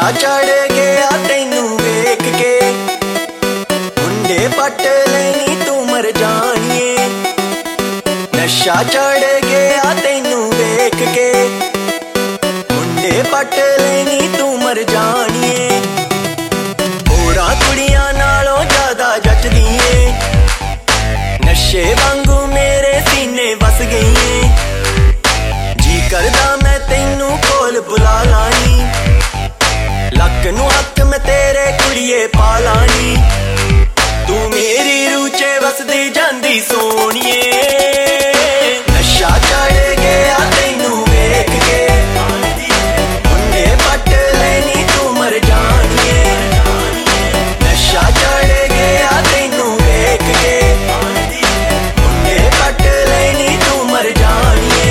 चढ़ गया तैनू वेख के, मुंडे पट लेनी तू मर जानिए। नशा चढ़ गया तैनू वेख के, मुंडे पट लेनी तू मर जानिए। होरां कुड़ियां नालों ज्यादा जचदी ऐ, नशे वांगू मेरे सीने बस गई ऐ। जी करदा मैं तैनू कोल बुला लानी, लक नू हक मैं तेरे कुड़िए पा लानी। तू मेरी रूह च वसदी जांदी सोनिए। नशा चढ़ गया तैनू वेख के, मुंडे पट लेनी तू मर जानिए। नशा चढ़ गया तैनू वेख के, मुंडे पट लेनी तू मर जानिए।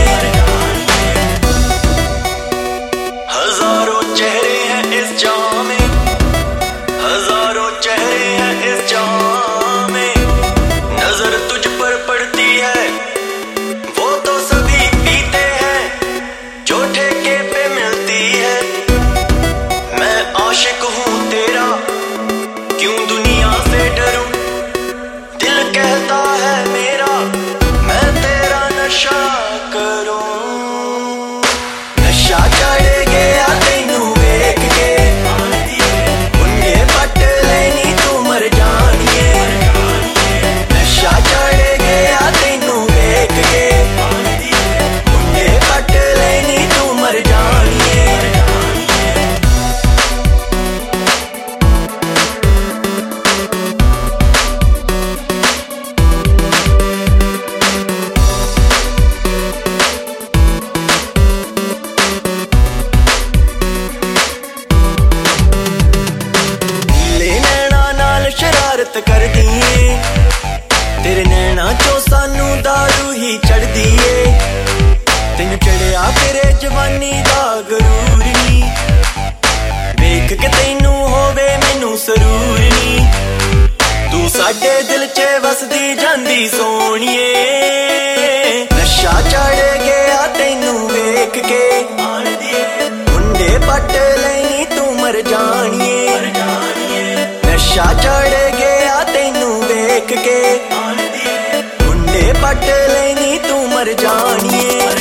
हजारों चेहरे हैं इस जाम में, हजारों चेहरे हैं इस जाम में। नजर तुझ पर पड़ती है वो तो सभी पीते हैं, जो ठेके पे मिलती है। मैं आशिक हूँ तेरा, क्यों दुनिया से डरूं। दिल कहता है मेरा, मैं तेरा नशा करूं। नशा चढ़ गया तैनू वेख के, मुंडे पट लेनी तू मर जानिए। नशा चढ़ गया तैनू वेख के, मुंडे पट लेनी तू मर जानिए। शरारत कर दिए, तेरे नैना चो सानू दारू ही चढ़ दिए। तेन चढ़िया तेरे जवानी दा गरूर नी, वेख के तैनू होवे मैनू सरूर नी। तू साडे दिल च वसदी जांदी सोनिए। नशा चढ़ गया तैनू वेख के, मुंडे पट लेनी तू मर जानिए। नशा चढ़ गया तैनू वेख के, मुंडे पट लेनी तू मर जानिए।